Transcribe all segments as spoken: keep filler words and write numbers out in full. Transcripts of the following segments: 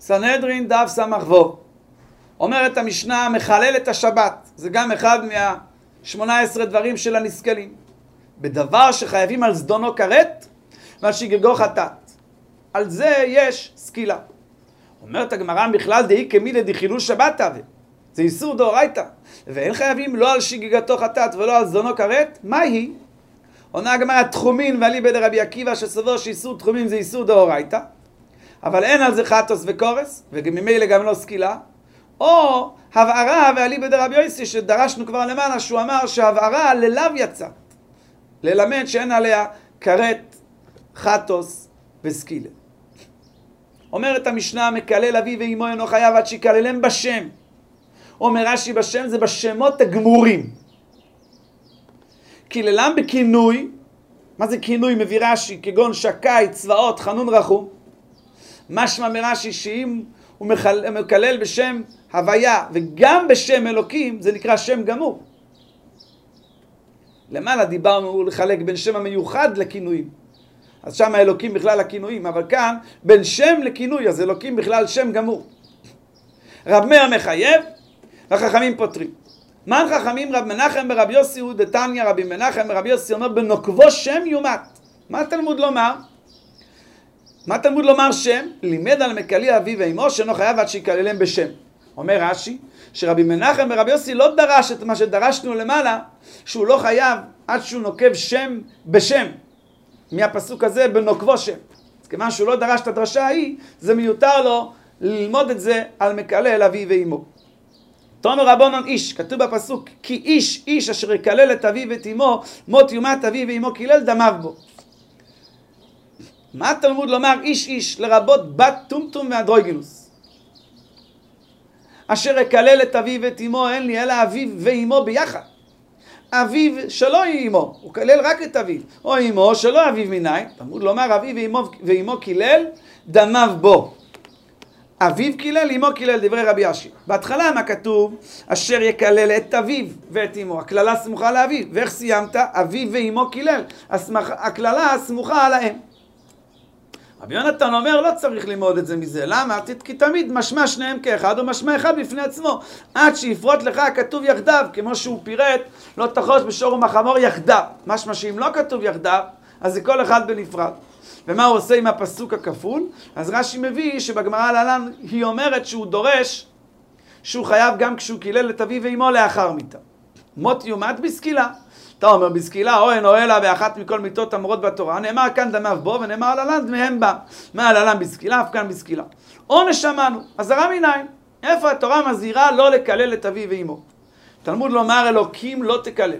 סנהדרין דף סמ"ו. אומרת המשנה, מחלל את השבת. זה גם אחד מה-שמונה עשרה דברים של הנסכלים. בדבר שחייבים על זדונו כרת ועל שגגו חטאת. על זה יש סקילה. אומרת הגמרא, בכלל דאי כמידי דחילול שבת הווה. זה איסור דאורייתא. ואין חייבים לא על שגגתו חטאת ולא על זדונו כרת. מה היא? עונה הגמרא, תחומין ואליבא דרבי עקיבא שסבור שאיסור תחומין זה איסור דאורייתא. אבל אין על זה חטוס וקורס, וממילא גם לא סקילה. או הבערה ואליבא דרבי יוסי שדרשנו כבר למעלה, שהוא אמר שהבערה ללאו יצא. ללמד שאין עליה כרת, חטוס וסקילה. אומרת המשנה, מקלל אבי ואמו אינו חייב עד שיקללם בשם. אומר רש"י, בשם זה בשמות הגמורים. קיללם בכינוי, מה זה כינוי? מביא רש"י, כגון שקי, צבאות, חנון רחום. משמע מרש"י שאם הוא מקלל בשם הוויה וגם בשם אלוקים, זה נקרא שם גמור. למעלה דיברנו לחלק בין שם המיוחד לכינויים. אז שם האלוקים בכלל הכינויים, אבל כאן בין שם לכינוי, אז אלוקים בכלל שם גמור. רב מאיר מחייב, והחכמים פותרים. מן חכמים רב מנחם ברב יוסי הוא דתניא, רבי מנחם ברב יוסי אומר בנוקבו שם יומת. מה התלמוד לומר? מה תלמוד לומר שם? לימד על מקלי אבי ואמו שאינו חייב עד שיקללם בשם. אומר רש"י שרבי מנחם ברבי יוסי לא דרש את מה שדרשנו למעלה, שהוא לא חייב עד שהוא נוקב שם בשם. מהפסוק הזה בנוקבו שם. אז כיוון שהוא לא דרש את הדרשה ההיא, זה מיותר לו ללמוד את זה על מקלל אבי ואמו. תנו רבונון איש, כתוב בפסוק, כי איש איש אשר יקלל את אבי ואת אמו, מות יומת אבי ואמו קילל דמיו בו. מה התלמוד לומר איש איש לרבות בת טומטום ואנדרוגינוס? אשר יקלל את אביו ואת אמו, אין לי אלא אביו ואמו ביחד. אביו שלא היא אמו, הוא קילל רק את אביו, או אמו שלא אביו מניין. תלמוד לומר אביו ואמו, ואמו קילל דמיו בו. אביו קילל, אמו קילל, דברי רבי אשי. בהתחלה מה כתוב? אשר יקלל את אביו ואת אמו. הכללה סמוכה לאביו. ואיך סיימת? אביו ואמו קילל. הכללה סמוכה על האם. רבי יונתן אומר, לא צריך ללמוד את זה מזה. למה? כי תמיד משמע שניהם כאחד, או משמע אחד בפני עצמו. עד שיפרוט לך הכתוב יחדיו, כמו שהוא פירט, לא תחוש בשור ומחמור יחדיו. משמע שאם לא כתוב יחדיו, אז זה כל אחד בנפרד. ומה הוא עושה עם הפסוק הכפול? אז רש"י מביא שבגמרא להלן היא אומרת שהוא דורש, שהוא חייב גם כשהוא קילל את אביו ואמו לאחר מיתה. מות יומת בסקילה. אתה אומר בסקילה, או אין או אלא באחת מכל מיתות אמורות בתורה. נאמר כאן דמיו בו ונאמר על הלן דמיהם בה. מה על הלן בסקילה, אף כאן בסקילה. עונש שמענו, אזהרה מנין. איפה התורה מזהירה לא לקלל את אביו ואמו? תלמוד לומר אלוקים לא תקלל.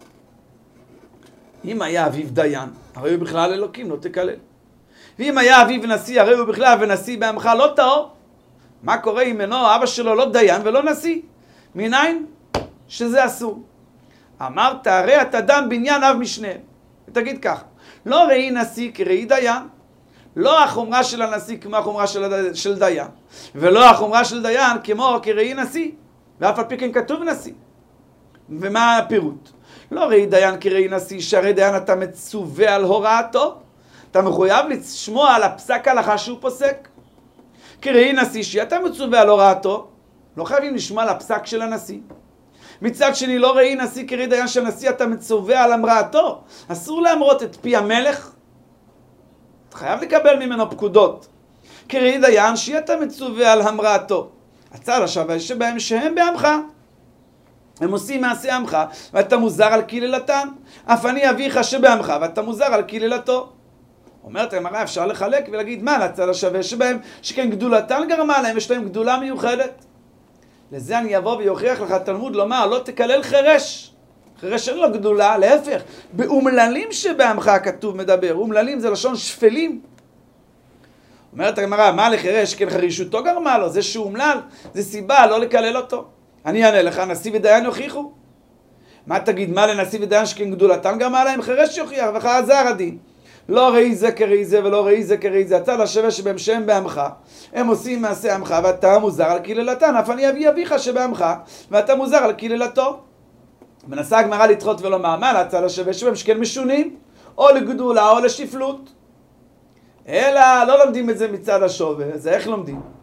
אם היה אביו דיין, הרי הוא בכלל אלוקים לא תקלל. ואם היה אביו נשיא, הרי הוא בכלל ונשיא בעמך לא טהור. מה קורה אם אינו אבא שלו לא דיין ולא נשיא? מניין? שזה אסור. אמרת, הרי אתה דם בניין אב משניהם. ותגיד ככה, לא ראי נשיא כראי דיין, לא החומרה של הנשיא כמו החומרה של, של דיין, ולא החומרה של דיין כמו כראי נשיא, ואף על פי כן כתוב נשיא. ומה הפירוט? לא ראי דיין כראי נשיא, שהרי דיין אתה מצווה על הוראתו, אתה מחויב לשמוע על הפסק הלכה שהוא פוסק. כראי נשיא שאתה מצווה על הוראתו, לא חייבים לשמוע על הפסק של הנשיא. מצד שני, לא ראי נשיא כראי דיין של נשיא, אתה מצווה על אמרתו. אסור להמרות את פי המלך. אתה חייב לקבל ממנו פקודות. כראי דיין שאתה מצווה על אמרתו. הצד השווה שבהם שהם בעמך. הם עושים מעשי עמך, ואתה מוזר על קללתן. אף אני אביך שבעמך, ואתה מוזר על קללתו. אומרת הגמרא, אפשר לחלק ולהגיד מה לצד השווה שבהם, שכן גדולתן גרמה להם, יש להם גדולה מיוחדת. לזה אני אבוא ויוכיח לך תלמוד לומר, לא תקלל חרש. חרש אין לו גדולה, להפך. באומללים שבעמך הכתוב מדבר. אומללים זה לשון שפלים. אומרת הגמרא, מה לחרש? כן חרישותו גרמה לו, זה שהוא אומלל, זה סיבה לא לקלל אותו. אני אענה לך, נשיא ודיין יוכיחו. מה תגיד, מה לנשיא ודיין שכן גדולתן גרמה להם? חרש יוכיח, וחזר הדין. לא ראי זה כראי זה ולא ראי זה כראי זה. הצד השווה שבהם שהם בעמך, הם עושים מעשה עמך ואתה מוזר על קללתן. אף אני אביא אביך שבעמך ואתה מוזר על קללתו. מנסה הגמרא לדחות ולומר, מה לצד השווה שבהם שכן משונים? או לגדולה או לשפלות. אלא לא לומדים את זה מצד השווה. זה איך לומדים?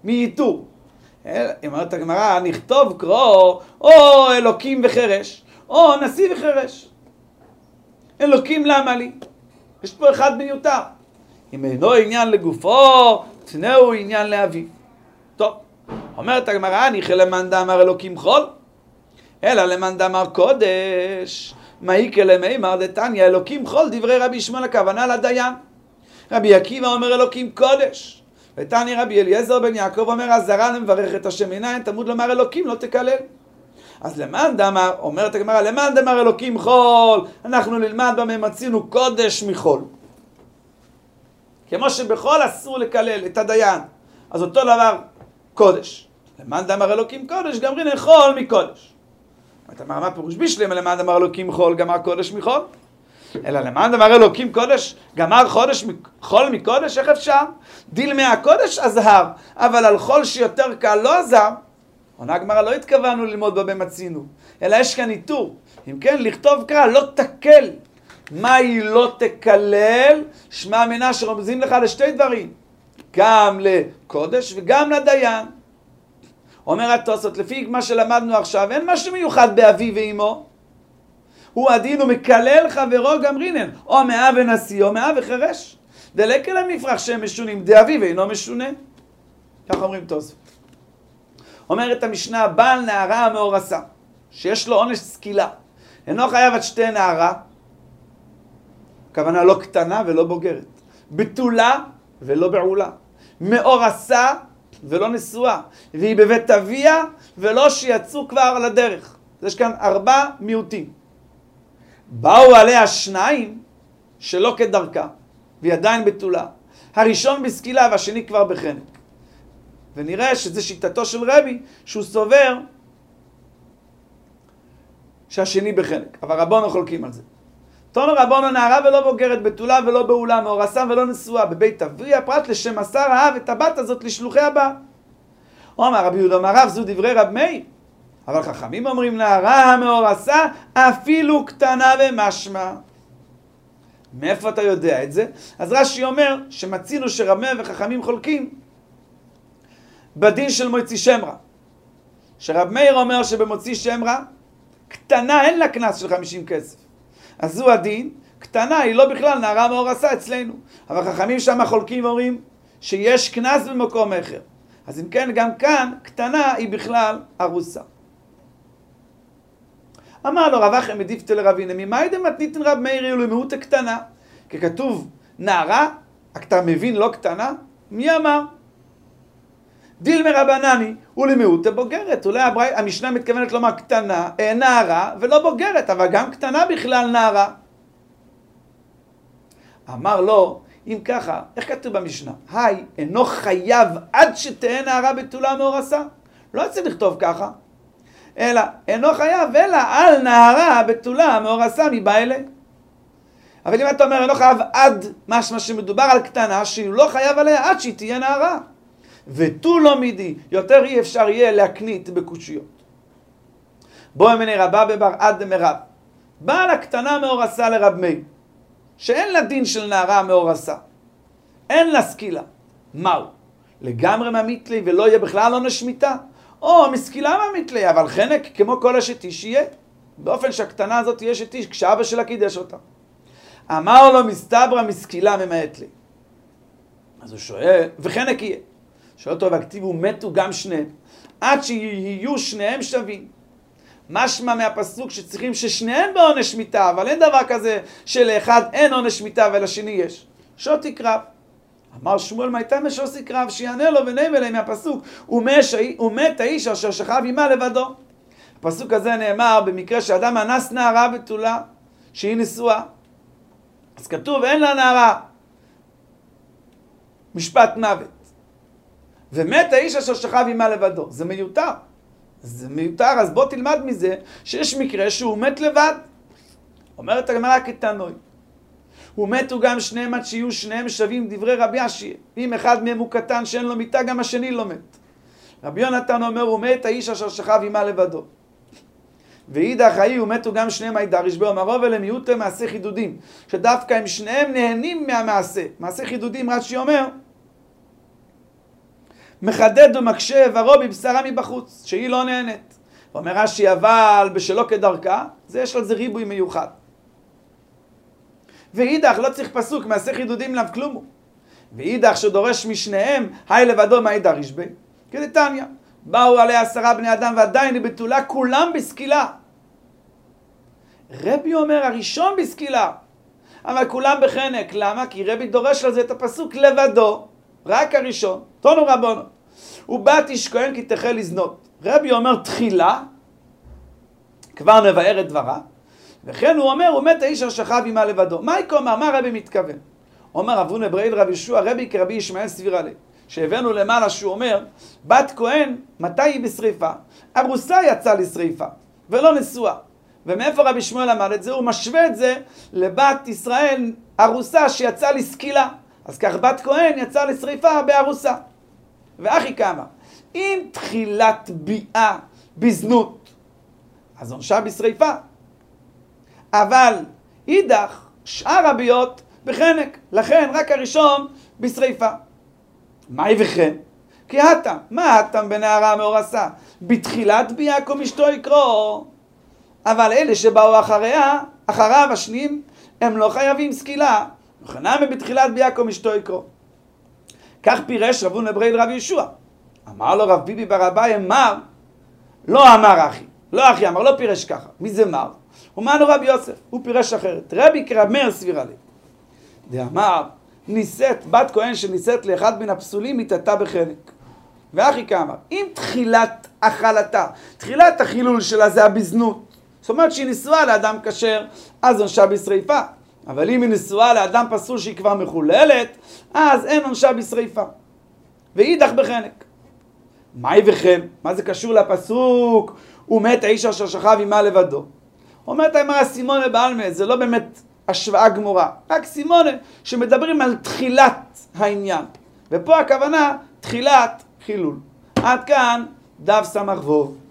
מייתור. אומרת הגמרא, נכתוב קרוא או אלוקים וחרש, או נשיא וחרש. אלוקים למה לי? יש פה אחד מיותר. אם אינו עניין לגופו, תנאו עניין לאביו. טוב, אומרת הגמרא, ניחא למאן דאמר אלוקים חול, אלא למאן דאמר קודש. מאיקא למימר דתניא אלוקים חול, דברי רבי שמעון הכוונה לדיין. רבי עקיבא אומר אלוקים קודש. ותניא רבי אליעזר בן יעקב אומר הזרה למברך את השם מנין, תמוד לומר אלוקים לא תקלל. אז למאן דאמר, אומרת הגמרא, למאן דאמר אלוקים חול, אנחנו נלמד במה מצינו קודש מחול. כמו שבחול אסור לקלל את הדיין, אז אותו דבר קודש. למאן דאמר אלוקים קודש, גמרי חול מקודש. אתה אומר, מה פירוש בשלמה למאן דאמר אלוקים חול, גמר קודש מחול? אלא למאן דאמר אלוקים קודש, גמר חודש חול מקודש, איך אפשר? דיל מהקודש עזר, אבל על חול שיותר קל לא עזר. עונה הגמרא, לא התכוונו ללמוד במה מצינו, אלא יש כאן איתור. אם כן, לכתוב קרא, לא תקל. מה היא לא תקלל? שמע מינה שרומזים לך לשתי דברים, גם לקודש וגם לדיין. אומר התוספות, לפי מה שלמדנו עכשיו, אין משהו מיוחד באבי ואמו. הוא הדין ומקלל חברו גמרינן, או מאב ונשיא או מאב וחרש. דלקל המפרח שהם משונים, דאבי ואינו משונה. כך אומרים תוספות. אומרת המשנה, בעל נערה המאורסה, שיש לו עונש סקילה, אינו חייב עד שתי נערה, הכוונה לא קטנה ולא בוגרת, בתולה ולא בעולה, מאורסה ולא נשואה, והיא בבית אביה ולא שיצאו כבר לדרך. יש כאן ארבע מיעוטים. באו עליה שניים שלא כדרכה, והיא עדיין בתולה. הראשון בסקילה והשני כבר בחנק. ונראה שזה שיטתו של רבי, שהוא סובר שהשני בחנק. אבל רבונו חולקים על זה. תונו רבונו נערה ולא בוגרת, בתולה ולא בעולה, מאורסה ולא נשואה, בבית אביה, פרט לשם עשר אהב את הבת הזאת לשלוחי הבא. אומר רבי יהודה אמר רב, זו דברי רב מאיר. אבל חכמים אומרים נערה המאורסה אפילו קטנה ומשמע. מאיפה אתה יודע את זה? אז רש"י אומר שמצינו שרב מאיר וחכמים חולקים בדין של מוציא שם רע. שרב מאיר אומר שבמוציא שם רע, קטנה אין לה קנס של חמישים כסף. אז זו הדין, קטנה היא לא בכלל נערה מאורסה אצלנו. אבל חכמים שם חולקים ואומרים שיש קנס במקום אחר. אז אם כן, גם כאן, קטנה היא בכלל ארוסה. אמר לו רב אחי מדיפתא לרב הנה, ממאי דמתניתין רב מאיר ולמיעוט הקטנה? כי כתוב נערה, אתה מבין לא קטנה? מי אמר? דיל מרבנני ולמיעוט בוגרת. אולי הברית, המשנה מתכוונת לומר קטנה, אה, נערה ולא בוגרת, אבל גם קטנה בכלל נערה. אמר לו, אם ככה, איך כתוב במשנה? היי, אינו חייב עד שתהיה נערה בתולה מאורסה? לא צריך לכתוב ככה. אלא, אינו חייב, אלא על נערה בתולה מאורסה מבעלה. אבל אם אתה אומר, אינו חייב עד משמע שמדובר על קטנה, שהוא לא חייב עליה עד שהיא תהיה נערה. ותו לא מידי, יותר אי אפשר יהיה להקנית בקושיות. בואי מני רבה בבר עד מרב. באה לקטנה מאורסה לרב מאיר, שאין לה דין של נערה מאורסה. אין לה סקילה. מהו? לגמרי ממית לי ולא יהיה בכלל עונש מיתה? או מסקילה ממית לי, אבל חנק כמו כל אשת איש יהיה. באופן שהקטנה הזאת תהיה אשת איש, כשאבא שלה קידש אותה. אמר לו מסתברא מסקילה ממעט לי. אז הוא שואל, וחנק יהיה. שואל אותו, והכתיבו מתו גם שניהם, עד שיהיו שניהם שווים. משמע מהפסוק שצריכים ששניהם בעונש מיתה, אבל אין דבר כזה שלאחד אין עונש מיתה ולשני יש. שותי קרב. אמר שמואל, מה הייתה משותי קרב? שיענה לו ונאמר להם מהפסוק, ומת האיש אשר שכב עמה לבדו. הפסוק הזה נאמר במקרה שאדם אנס נערה בתולה שהיא נשואה. אז כתוב, אין לה נערה משפט מוות. ומת האיש אשר שכב עמה לבדו. זה מיותר. זה מיותר, אז בוא תלמד מזה שיש מקרה שהוא מת לבד. אומרת הגמרא כתנוי. ומתו גם שניהם עד שיהיו שניהם שווים דברי רבי אשי. אם אחד מהם הוא קטן שאין לו מיטה, גם השני לא מת. רבי יונתן אומר, ומת האיש אשר שכב עמה לבדו. ואידך האי ומתו גם שניהם הידריש בו, אמרו ולמיעוט מעשה חידודים. שדווקא הם שניהם נהנים מהמעשה. מעשה חידודים רש"י אומר, מחדד ומקשה איברו בבשרה מבחוץ, שהיא לא נהנית. אומר רש"י, אבל בשלא כדרכה, זה יש על זה ריבוי מיוחד. ואידך לא צריך פסוק, מעשה חידודים לאו כלום. ואידך שדורש משניהם, היי לבדו מאי דריש בי. כדתניא, באו עליה עשרה בני אדם ועדיין היא בתולה, כולם בסקילה. רבי אומר, הראשון בסקילה, אבל כולם בחנק. למה? כי רבי דורש על זה את הפסוק לבדו, רק הראשון. תונו רבונו. ובת איש כהן כי תחל לזנות. רבי אומר תחילה, כבר נבאר את דברה, וכן הוא אומר, הוא מת האיש אשר שכב עמה לבדו. מה יקום? מה רבי מתכוון? אומר אבונה ברייל רבי ישוע, רבי כרבי ישמעאל סביר עלי. שהבאנו למעלה שהוא אומר, בת כהן, מתי היא בשריפה? ארוסה יצאה לשריפה, ולא נשואה. ומאיפה רבי שמואל אמר את זה? הוא משווה את זה לבת ישראל, ארוסה שיצאה לסקילה. אז כך בת כהן יצאה לשריפה בארוסה. ואחי כמה, אם תחילת ביאה בזנות, אז עונשה בשריפה. אבל אידך, שאר הביאות בחנק. לכן רק הראשון בשריפה. מהי וכן? כי התם, מה התם בנערה מאורסה? בתחילת ביאה כמו אשתו יקרו. אבל אלה שבאו אחריה, אחריו השניים, הם לא חייבים סקילה. וכנם בתחילת ביאה כמו אשתו יקרו. כך פירש רבונה ברייל רבי ישוע. אמר לו רב ביבי בר אביי, אמר, לא אמר אחי, לא אחי אמר, לא פירש ככה. מי זה מר? הוא אמר לו רבי יוסף, הוא פירש אחרת. רבי כרב מאיר סביר עלי. דאמר, נישאת, בת כהן שנישאת לאחד מן הפסולים, מתעתה בחנק. ואחי כאמר, אם תחילת החלתה, תחילת החילול שלה זה הבזנות, זאת אומרת שהיא נשואה לאדם כשר, אז עונשה בשריפה. אבל אם היא נשואה לאדם פסול שהיא כבר מחוללת, אז אין עונשה בשריפה. ואידך בחנק. מהי וכן? מה זה קשור לפסוק? הוא מת האיש אשר שכב עמה לבדו. אומרת אמרה סימונה בעלמא, זה לא באמת השוואה גמורה, רק סימונה שמדברים על תחילת העניין. ופה הכוונה תחילת חילול. עד כאן דף סמ"ך וו.